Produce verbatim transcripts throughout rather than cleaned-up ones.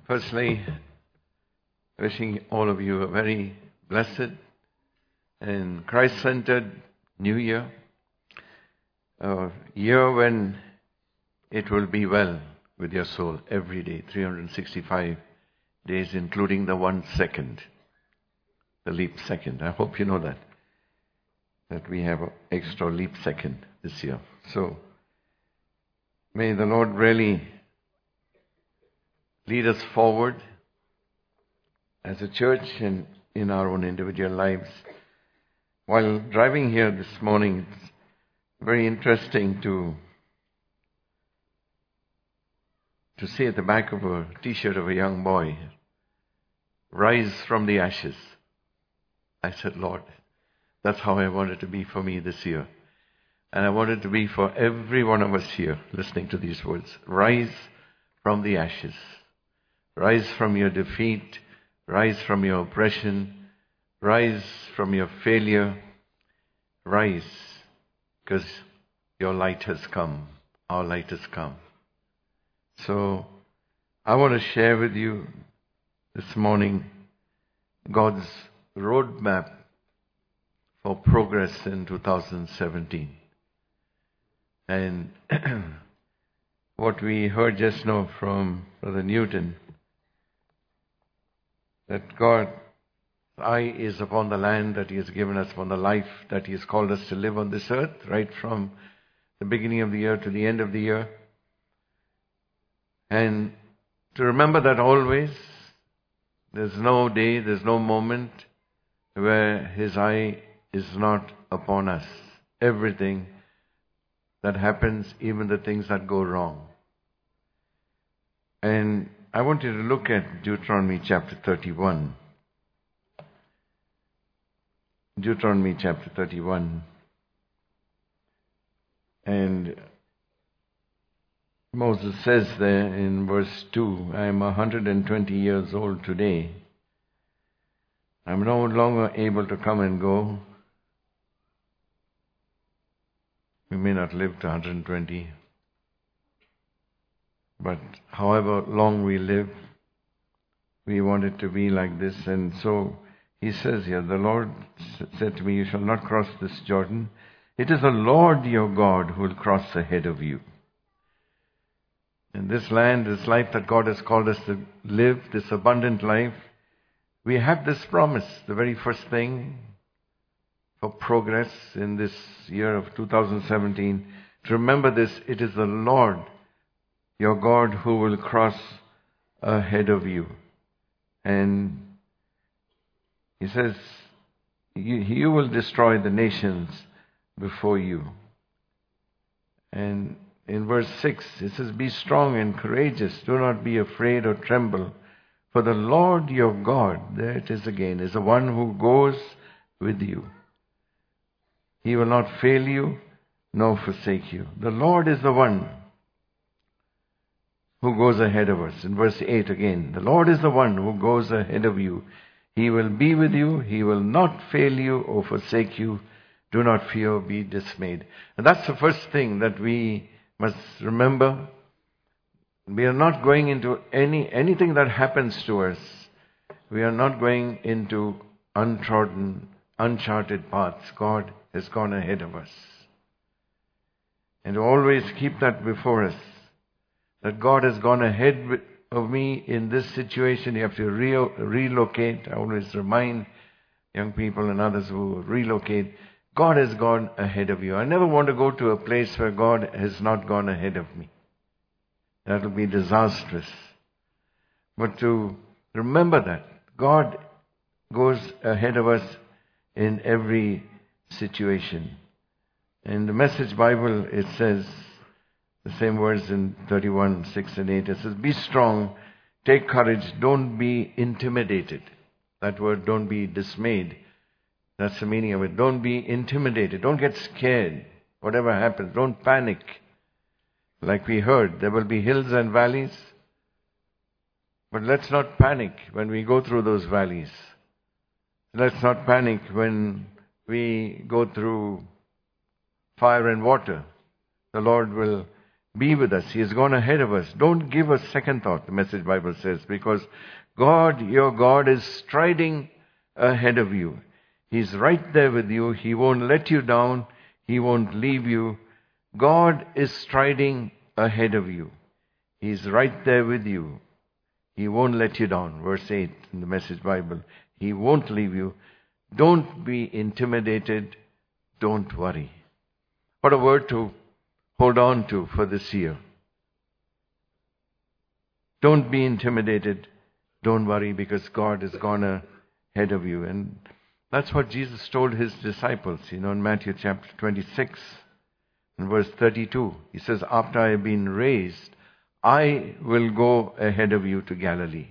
Firstly, wishing all of you a very blessed and Christ-centered New Year, a year when it will be well with your soul every day, three hundred sixty-five days, including the one second, the leap second. I hope you know that, that we have an extra leap second this year. So, may the Lord really lead us forward as a church and in our own individual lives. While driving here this morning, it's very interesting to to see at the back of a t-shirt of a young boy, "Rise from the ashes." I said, Lord, that's how I want it to be for me this year. And I want it to be for every one of us here listening to these words. Rise from the ashes. Rise from your defeat. Rise from your oppression. Rise from your failure. Rise, because your light has come. Our light has come. So, I want to share with you this morning God's roadmap for progress in two thousand seventeen. And what we heard just now from Brother Newton, that God's eye is upon the land that He has given us, upon the life that He has called us to live on this earth, right from the beginning of the year to the end of the year. And to remember that always, there's no day, there's no moment where His eye is not upon us. Everything that happens, even the things that go wrong. And I want you to look at Deuteronomy chapter thirty-one. Deuteronomy chapter thirty-one. And Moses says there in verse two, I am one hundred twenty years old today. I am no longer able to come and go. We may not live to one hundred twenty. But however long we live, we want it to be like this. And so he says here, the Lord said to me, you shall not cross this Jordan. It is the Lord your God who will cross ahead of you. In this land, this life that God has called us to live, this abundant life, we have this promise, the very first thing for progress in this year of two thousand seventeen. To remember this, it is the Lord your God who will cross ahead of you. And He says, you, you will destroy the nations before you. And in verse six, it says, be strong and courageous. Do not be afraid or tremble. For the Lord your God, there it is again, is the one who goes with you. He will not fail you, nor forsake you. The Lord is the one who goes ahead of us. In verse eight again, the Lord is the one who goes ahead of you. He will be with you. He will not fail you or forsake you. Do not fear or be dismayed. And that's the first thing that we must remember. We are not going into any anything that happens to us. We are not going into untrodden, uncharted paths. God has gone ahead of us. And always keep that before us, that God has gone ahead of me in this situation. You have to re- relocate. I always remind young people and others who relocate, God has gone ahead of you. I never want to go to a place where God has not gone ahead of me. That will be disastrous. But to remember that God goes ahead of us in every situation. In the Message Bible, it says the same words in thirty-one, six and eight. It says, be strong, take courage, don't be intimidated. That word, don't be dismayed. That's the meaning of it. Don't be intimidated. Don't get scared. Whatever happens, don't panic. Like we heard, there will be hills and valleys. But let's not panic when we go through those valleys. Let's not panic when we go through fire and water. The Lord will be with us. He has gone ahead of us. Don't give a second thought, the Message Bible says, because God, your God, is striding ahead of you. He's right there with you. He won't let you down. He won't leave you. God is striding ahead of you. He's right there with you. He won't let you down. Verse eight in the Message Bible. He won't leave you. Don't be intimidated. Don't worry. What a word to hold on to for this year. Don't be intimidated. Don't worry, because God has gone ahead of you. And that's what Jesus told his disciples, you know, in Matthew chapter twenty-six, in verse thirty-two. He says, after I have been raised, I will go ahead of you to Galilee.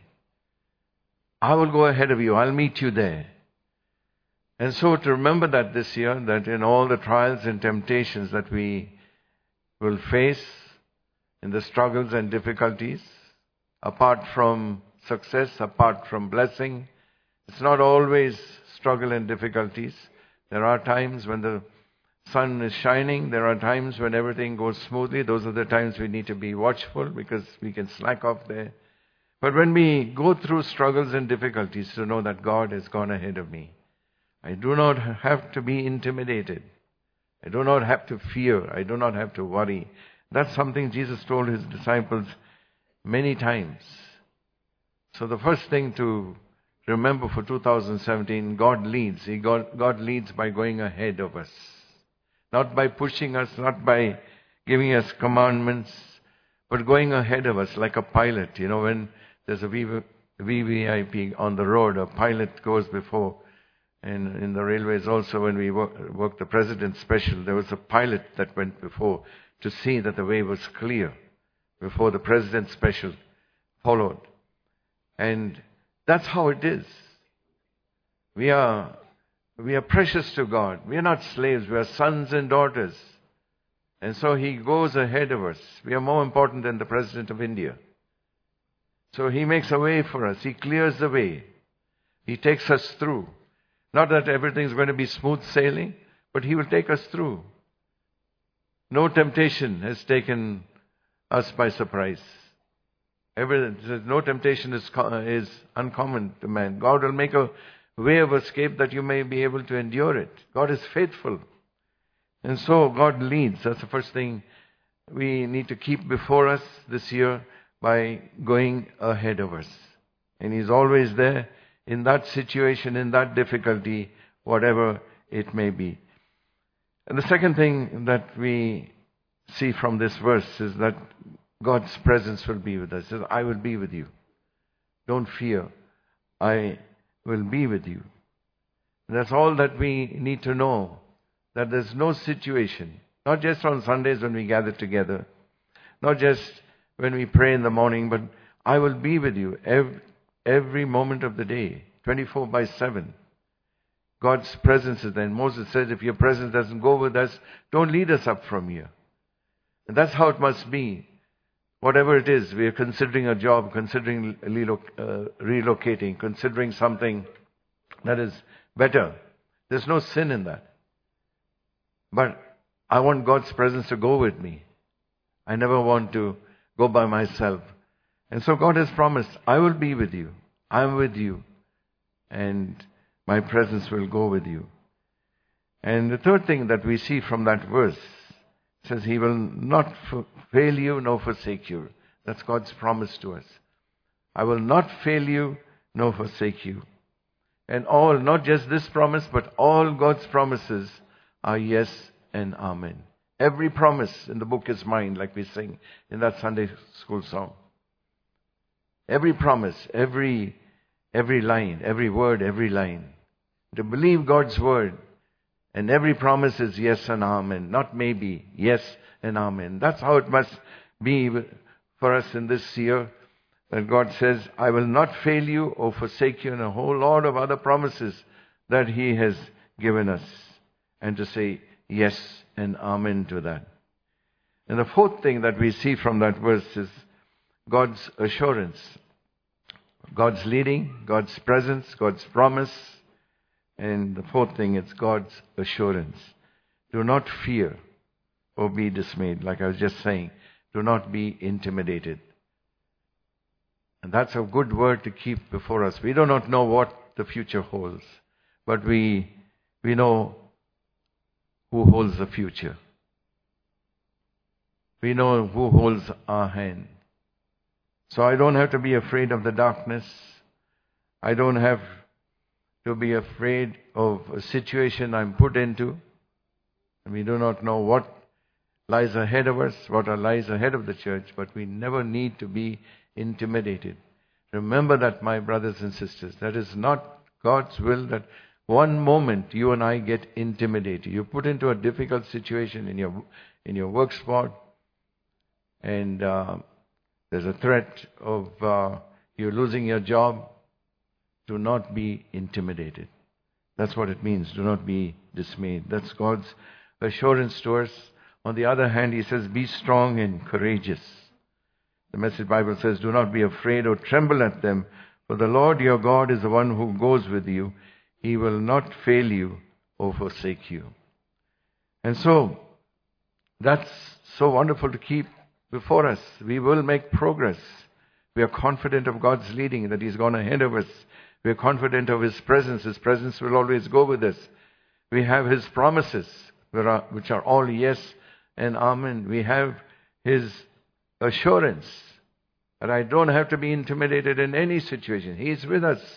I will go ahead of you. I'll meet you there. And so to remember that this year, that in all the trials and temptations that we will face, in the struggles and difficulties, apart from success, apart from blessing, it's not always struggle and difficulties. There are times when the sun is shining. There are times when everything goes smoothly. Those are the times we need to be watchful, because we can slack off there. But when we go through struggles and difficulties, to know that God has gone ahead of me. I do not have to be intimidated. I do not have to fear. I do not have to worry. That's something Jesus told his disciples many times. So the first thing to remember for two thousand seventeen, God leads. He God, God leads by going ahead of us. Not by pushing us, not by giving us commandments, but going ahead of us like a pilot. You know, when there's a V V I P on the road, a pilot goes before. And in the railways also, when we work, worked the President's Special, there was a pilot that went before to see that the way was clear before the President's Special followed. And that's how it is. We are, we are precious to God. We are not slaves. We are sons and daughters. And so He goes ahead of us. We are more important than the President of India. So He makes a way for us. He clears the way. He takes us through. Not that everything is going to be smooth sailing, but He will take us through. No temptation has taken us by surprise. Every, no temptation is, is uncommon to man. God will make a way of escape that you may be able to endure it. God is faithful. And so God leads. That's the first thing we need to keep before us this year, by going ahead of us. And He's always there in that situation, in that difficulty, whatever it may be. And the second thing that we see from this verse is that God's presence will be with us. He says, I will be with you. Don't fear. I will be with you. And that's all that we need to know, that there's no situation, not just on Sundays when we gather together, not just when we pray in the morning, but I will be with you every, every moment of the day, twenty-four by seven. God's presence is there. And Moses said, if your presence doesn't go with us, don't lead us up from here. And that's how it must be. Whatever it is, we are considering a job, considering relocating, considering something that is better. There's no sin in that. But I want God's presence to go with me. I never want to go by myself. And so God has promised, I will be with you. I am with you. And my presence will go with you. And the third thing that we see from that verse says, He will not fail you nor forsake you. That's God's promise to us. I will not fail you nor forsake you. And all, not just this promise, but all God's promises are yes and amen. Every promise in the book is mine, like we sing in that Sunday school song. Every promise, every every line, every word, every line. To believe God's word, and every promise is yes and amen, not maybe, yes and amen. That's how it must be for us in this year, that God says, I will not fail you or forsake you, and a whole lot of other promises that He has given us. And to say yes and amen to that. And the fourth thing that we see from that verse is God's assurance. God's leading, God's presence, God's promise. And the fourth thing is God's assurance. Do not fear or be dismayed, like I was just saying. Do not be intimidated. And that's a good word to keep before us. We do not know what the future holds, but we we know who holds the future. We know who holds our hand. So I don't have to be afraid of the darkness. I don't have to be afraid of a situation I'm put into. And we do not know what lies ahead of us, what lies ahead of the church, but we never need to be intimidated. Remember that, my brothers and sisters. That is not God's will that one moment you and I get intimidated. You're put into a difficult situation in your in your work spot, and uh, there's a threat of uh, you losing your job. Do not be intimidated. That's what it means. Do not be dismayed. That's God's assurance to us. On the other hand, He says, be strong and courageous. The Message Bible says, do not be afraid or tremble at them, for the Lord your God is the one who goes with you. He will not fail you or forsake you. And so, that's so wonderful to keep before us. We will make progress. We are confident of God's leading, that He's gone ahead of us. We are confident of His presence. His presence will always go with us. We have His promises, which are all yes and amen. We have His assurance that I don't have to be intimidated in any situation. He is with us.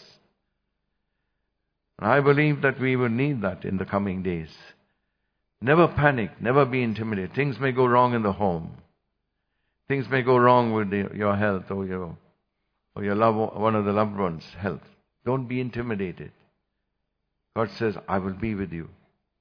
And I believe that we will need that in the coming days. Never panic, never be intimidated. Things may go wrong in the home. Things may go wrong with the, your health or your or your love, one of the loved ones' health. Don't be intimidated. God says, I will be with you.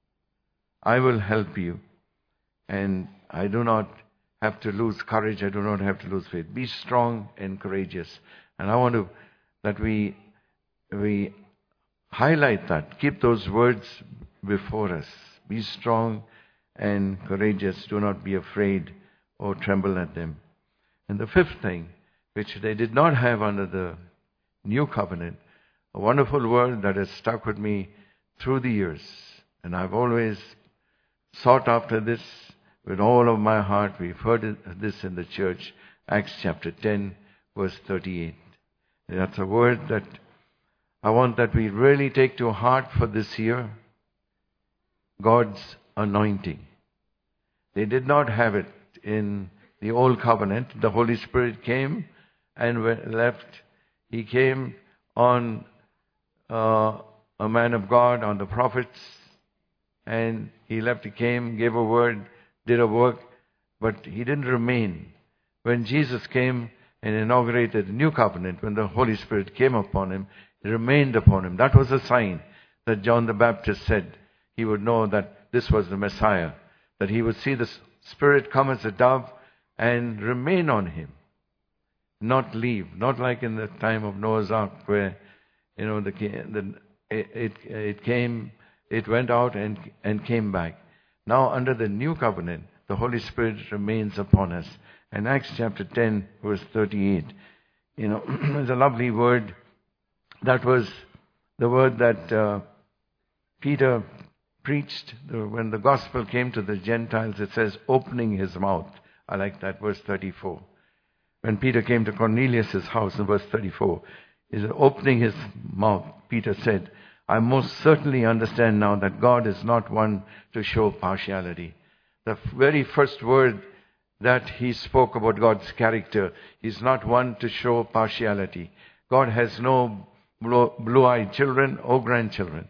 I will help you. And I do not have to lose courage. I do not have to lose faith. Be strong and courageous. And I want to that we we highlight that. Keep those words before us. Be strong and courageous. Do not be afraid or tremble at them. And the fifth thing, which they did not have under the new covenant, a wonderful word that has stuck with me through the years. And I've always sought after this with all of my heart. We've heard this in the church, Acts chapter ten, verse thirty-eight. And that's a word that I want that we really take to heart for this year. God's anointing. They did not have it in the old covenant. The Holy Spirit came and left. He came on uh, a man of God, on the prophets, and he left. He came, gave a word, did a work, but he didn't remain. When Jesus came and inaugurated the new covenant, when the Holy Spirit came upon him, he remained upon him. That was a sign that John the Baptist said he would know that this was the Messiah, that he would see the Spirit come as a dove and remain on him, not leave, not like in the time of Noah's Ark where, you know, the, the it, it it came, it went out and and came back. Now under the new covenant, the Holy Spirit remains upon us. And Acts chapter ten, verse thirty-eight, you know, there's a lovely word. That was the word that uh, Peter preached when the gospel came to the Gentiles. It says, opening his mouth. I like that, verse thirty-four. When Peter came to Cornelius' house in verse thirty-four, he said, opening his mouth, Peter said, I most certainly understand now that God is not one to show partiality. The very first word that he spoke about God's character, he's not one to show partiality. God has no blue-eyed children or grandchildren.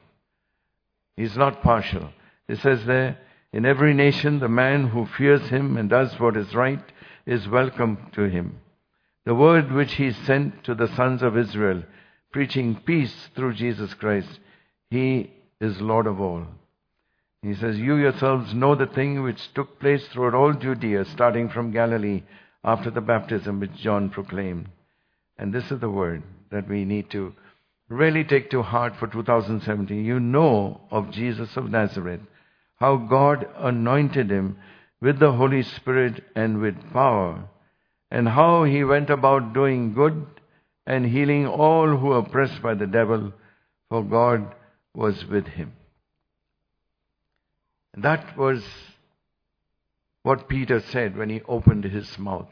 He's not partial. It says there, in every nation, the man who fears him and does what is right is welcome to him. The word which he sent to the sons of Israel, preaching peace through Jesus Christ, he is Lord of all. He says, you yourselves know the thing which took place throughout all Judea, starting from Galilee, after the baptism which John proclaimed. And this is the word that we need to really take to heart for two thousand seventeen. You know of Jesus of Nazareth, how God anointed him with the Holy Spirit and with power, and how he went about doing good and healing all who were oppressed by the devil, for God was with him. That was what Peter said when he opened his mouth.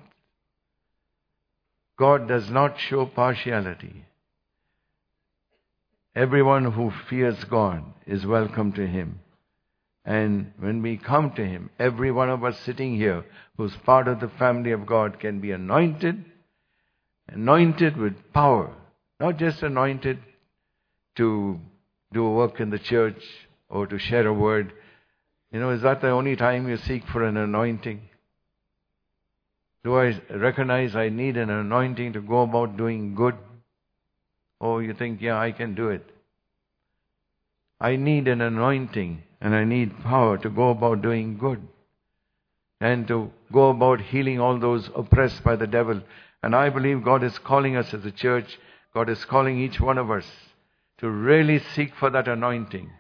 God does not show partiality. Everyone who fears God is welcome to Him. And when we come to Him, every one of us sitting here who's part of the family of God can be anointed, anointed with power. Not just anointed to do a work in the church or to share a word. You know, is that the only time you seek for an anointing? Do I recognize I need an anointing to go about doing good? Or you think, yeah, I can do it. I need an anointing and I need power to go about doing good. And to go about healing all those oppressed by the devil. And I believe God is calling us as a church. God is calling each one of us to really seek for that anointing.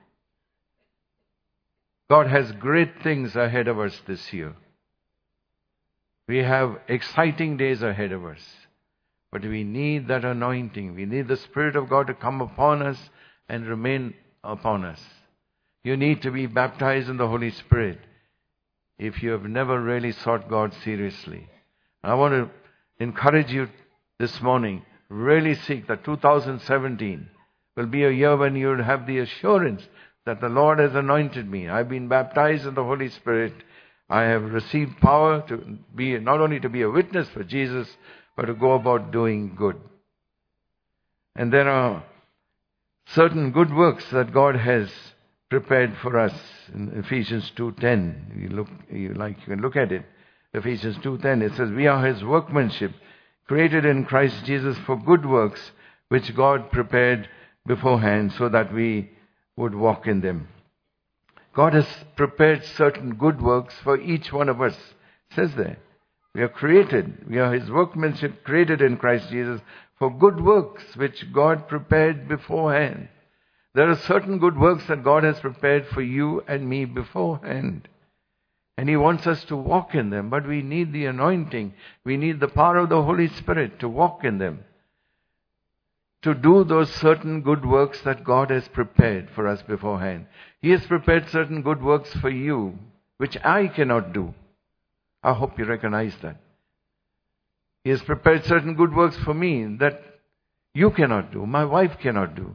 God has great things ahead of us this year. We have exciting days ahead of us. But we need that anointing. We need the Spirit of God to come upon us and remain upon us. You need to be baptized in the Holy Spirit if you have never really sought God seriously. I want to encourage you this morning, really seek that two thousand seventeen will be a year when you will have the assurance that the Lord has anointed me. I've been baptized in the Holy Spirit. I have received power to be, not only to be a witness for Jesus, but to go about doing good. And there are certain good works that God has prepared for us in Ephesians two ten. You look, you like, you can look at it. Ephesians two ten, it says, we are His workmanship, created in Christ Jesus for good works, which God prepared beforehand so that we would walk in them. God has prepared certain good works for each one of us. It says there, we are created, we are His workmanship, created in Christ Jesus for good works, which God prepared beforehand. There are certain good works that God has prepared for you and me beforehand. And He wants us to walk in them, but we need the anointing. We need the power of the Holy Spirit to walk in them. To do those certain good works that God has prepared for us beforehand. He has prepared certain good works for you, which I cannot do. I hope you recognize that. He has prepared certain good works for me that you cannot do, my wife cannot do.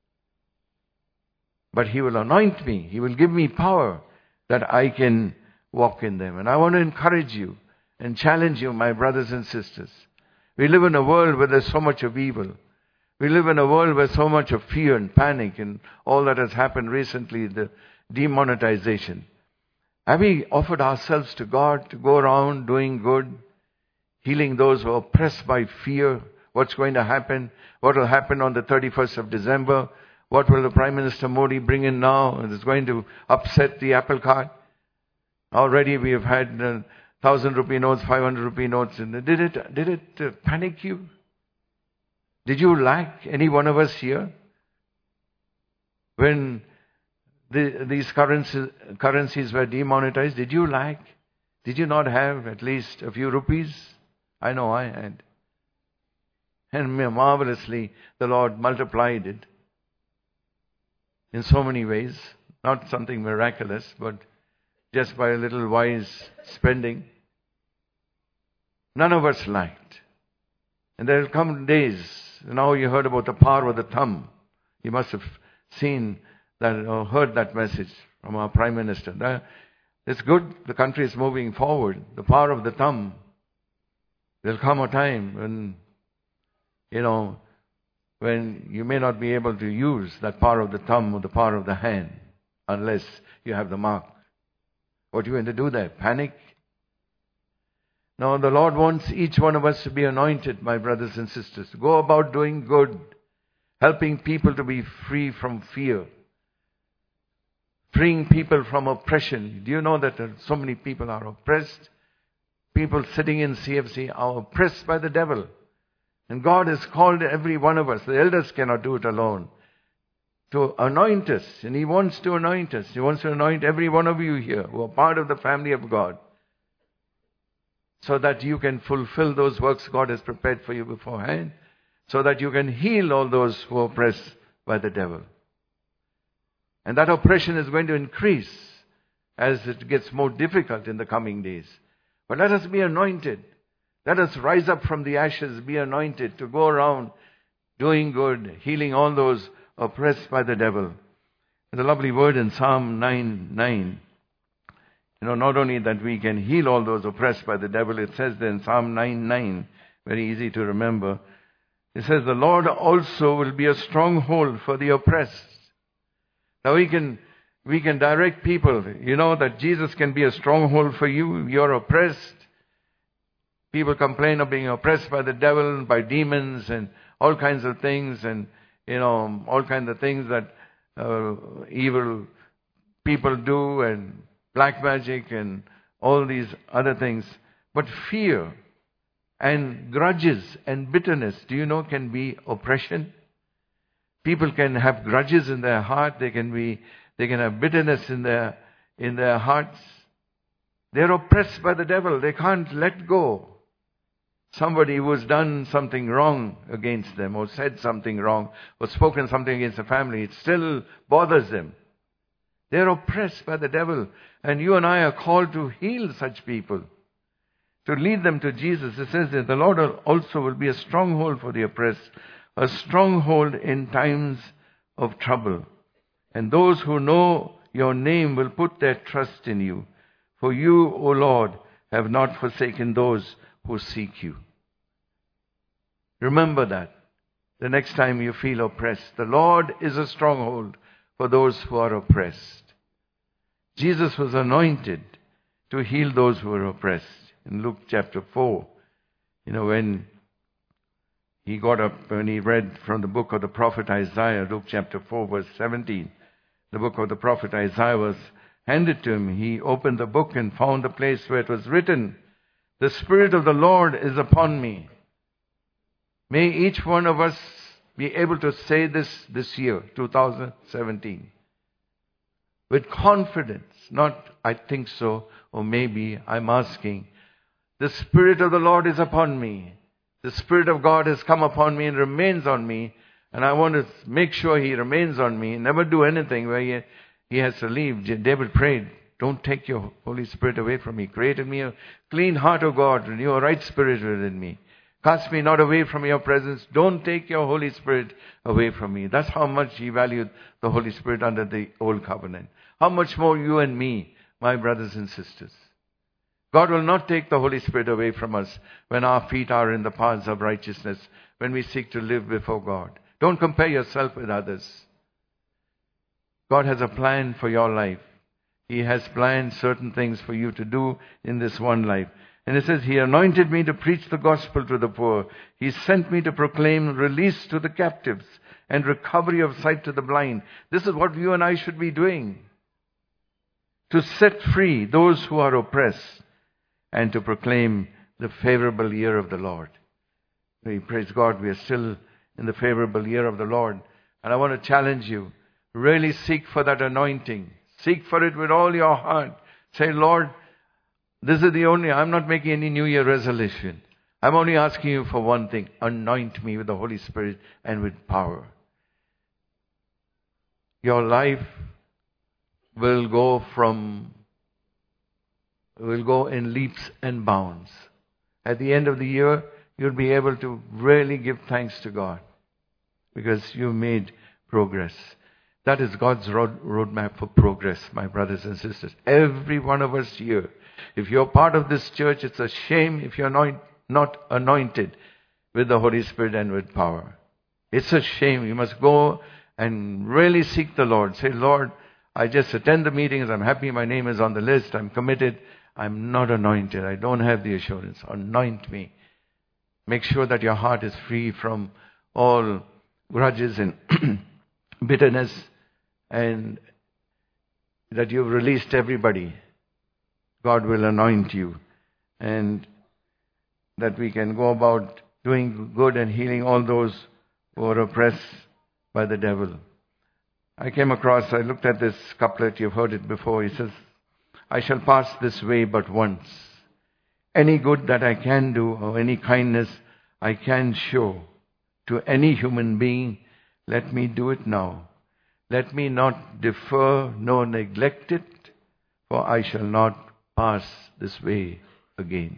But He will anoint me. He will give me power that I can walk in them. And I want to encourage you and challenge you, my brothers and sisters. We live in a world where there's so much of evil. We live in a world where so much of fear and panic and all that has happened recently, the demonetization. Have we offered ourselves to God to go around doing good, healing those who are oppressed by fear? What's going to happen? What will happen on the thirty-first of December? What will the Prime Minister Modi bring in now? It's going to upset the apple cart. Already we have had uh, one thousand rupee notes, five hundred rupee notes. And did it, did it uh, panic you? Did you lack, any one of us here, when the, these currencies, currencies were demonetized? Did you lack? Did you not have at least a few rupees? I know I had. And marvelously, the Lord multiplied it in so many ways. Not something miraculous, but just by a little wise spending. None of us lacked. And there will come days. Now you heard about the power of the thumb. You must have seen that or heard that message from our Prime Minister. That, it's good. The country is moving forward. The power of the thumb. There will come a time when, you know, when you may not be able to use that power of the thumb or the power of the hand unless you have the mark. What are you going to do there? Panic? No, the Lord wants each one of us to be anointed, my brothers and sisters. Go about doing good, helping people to be free from fear, freeing people from oppression. Do you know that so many people are oppressed? People sitting in C F C are oppressed by the devil. And God has called every one of us. The elders cannot do it alone. To anoint us. And He wants to anoint us. He wants to anoint every one of you here who are part of the family of God. So that you can fulfill those works God has prepared for you beforehand. So that you can heal all those who are oppressed by the devil. And that oppression is going to increase as it gets more difficult in the coming days. But let us be anointed. Let us rise up from the ashes, be anointed to go around doing good, healing all those oppressed by the devil. There's a lovely word in Psalm nine nine. You know, not only that we can heal all those oppressed by the devil, it says there in Psalm nine nine, very easy to remember. It says, the Lord also will be a stronghold for the oppressed. Now we can we can direct people. You know that Jesus can be a stronghold for you. You're oppressed. People complain of being oppressed by the devil, by demons, and all kinds of things, and you know all kinds of things that uh, evil people do, and black magic, and all these other things. But fear and grudges and bitterness, do you know, can be oppression. People can have grudges in their heart. They can be, they can have bitterness in their in their hearts. They're oppressed by the devil. They can't let go. Somebody who has done something wrong against them, or said something wrong, or spoken something against the family, it still bothers them. They're oppressed by the devil. And you and I are called to heal such people, to lead them to Jesus. It says that the Lord also will be a stronghold for the oppressed, a stronghold in times of trouble. And those who know your name will put their trust in you. For you, O Lord, have not forsaken those who seek you. Remember that the next time you feel oppressed. The Lord is a stronghold for those who are oppressed. Jesus was anointed to heal those who were oppressed. In Luke chapter four, you know, when he got up, when he read from the book of the prophet Isaiah, Luke chapter four, verse seventeen, the book of the prophet Isaiah was handed to him. He opened the book and found the place where it was written, the Spirit of the Lord is upon me. May each one of us be able to say this this year, two thousand seventeen, with confidence, not I think so, or maybe, I'm asking. The Spirit of the Lord is upon me. The Spirit of God has come upon me and remains on me. And I want to make sure He remains on me. Never do anything where He, he has to leave. David prayed, don't take your Holy Spirit away from me. Create in me a clean heart, O God, renew a right spirit within me. Cast me not away from your presence. Don't take your Holy Spirit away from me. That's how much He valued the Holy Spirit under the old covenant. How much more you and me, my brothers and sisters. God will not take the Holy Spirit away from us when our feet are in the paths of righteousness, when we seek to live before God. Don't compare yourself with others. God has a plan for your life. He has planned certain things for you to do in this one life. And it says, He anointed me to preach the gospel to the poor. He sent me to proclaim release to the captives and recovery of sight to the blind. This is what you and I should be doing. To set free those who are oppressed and to proclaim the favorable year of the Lord. We praise God, we are still in the favorable year of the Lord. And I want to challenge you, really seek for that anointing. Seek for it with all your heart. Say, Lord, this is the only, I'm not making any New Year resolution. I'm only asking you for one thing. Anoint me with the Holy Spirit and with power. Your life will go from, will go in leaps and bounds. At the end of the year, you'll be able to really give thanks to God because you made progress. That is God's road, roadmap for progress, my brothers and sisters. Every one of us here. If you're part of this church, it's a shame if you're not, not anointed with the Holy Spirit and with power. It's a shame. You must go and really seek the Lord. Say, Lord, I just attend the meetings. I'm happy my name is on the list. I'm committed. I'm not anointed. I don't have the assurance. Anoint me. Make sure that your heart is free from all grudges and bitterness, and that you've released everybody. God will anoint you, and that we can go about doing good and healing all those who are oppressed by the devil. I came across, I looked at this couplet, you've heard it before. He says, I shall pass this way but once. Any good that I can do or any kindness I can show to any human being, let me do it now. Let me not defer nor neglect it, for I shall not pass this way again.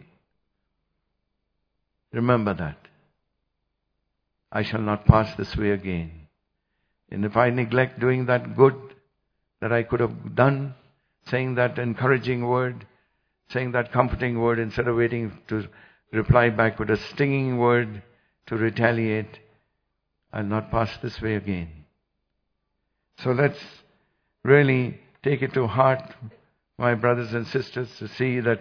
Remember that. I shall not pass this way again. And if I neglect doing that good that I could have done, saying that encouraging word, saying that comforting word instead of waiting to reply back with a stinging word to retaliate, I'll not pass this way again. So let's really take it to heart, my brothers and sisters, to see that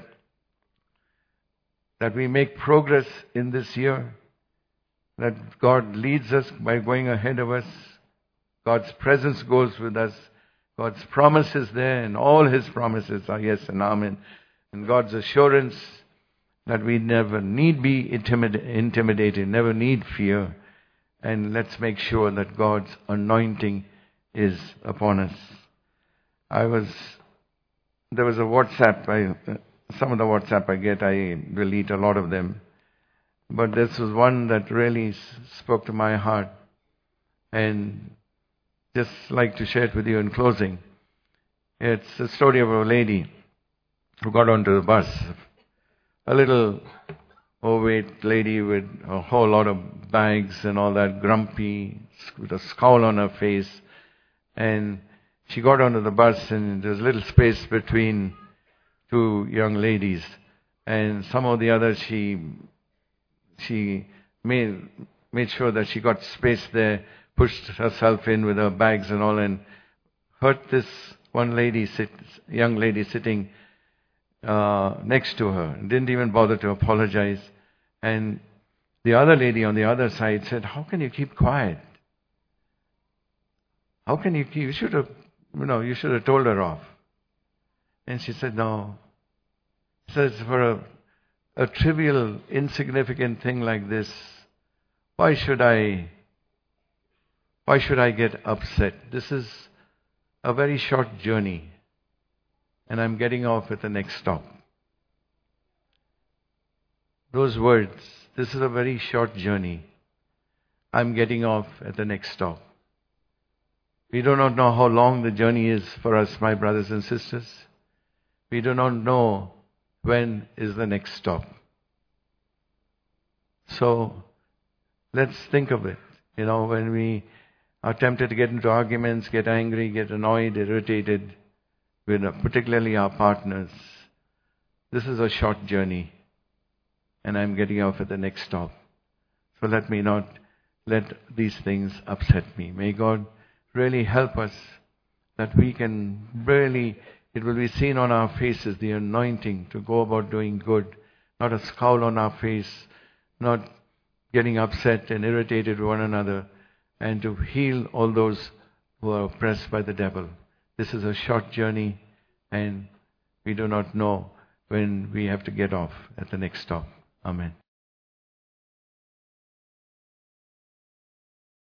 that we make progress in this year, that God leads us by going ahead of us. God's presence goes with us. God's promise is there, and all His promises are yes and amen. And God's assurance that we never need be intimid- intimidated, never need fear. And let's make sure that God's anointing is upon us. I was, there was a WhatsApp, I, some of the WhatsApp I get, I delete a lot of them. But this was one that really spoke to my heart. And just like to share it with you in closing. It's the story of a lady who got onto the bus. A little overweight lady with a whole lot of bags and all that, grumpy, with a scowl on her face. And she got onto the bus, and there was a little space between two young ladies. And some of the others, she she made made sure that she got space there, pushed herself in with her bags and all, and hurt this one lady, sit, young lady sitting uh, next to her. Didn't even bother to apologize. And the other lady on the other side said, "How can you keep quiet? How can you keep? You should have, you know, you should have told her off." And she said, "No." She says, "For a, a trivial, insignificant thing like this, why should I? Why should I get upset? This is a very short journey, and I'm getting off at the next stop." Those words, "This is a very short journey. I'm getting off at the next stop." We do not know how long the journey is for us, my brothers and sisters. We do not know when is the next stop. So let's think of it. You know, when we are tempted to get into arguments, get angry, get annoyed, irritated with uh, particularly our partners. This is a short journey, and I'm getting off at the next stop. So let me not let these things upset me. May God really help us that we can really, it will be seen on our faces, the anointing to go about doing good, not a scowl on our face, not getting upset and irritated with one another, and to heal all those who are oppressed by the devil. This is a short journey, and we do not know when we have to get off at the next stop. Amen.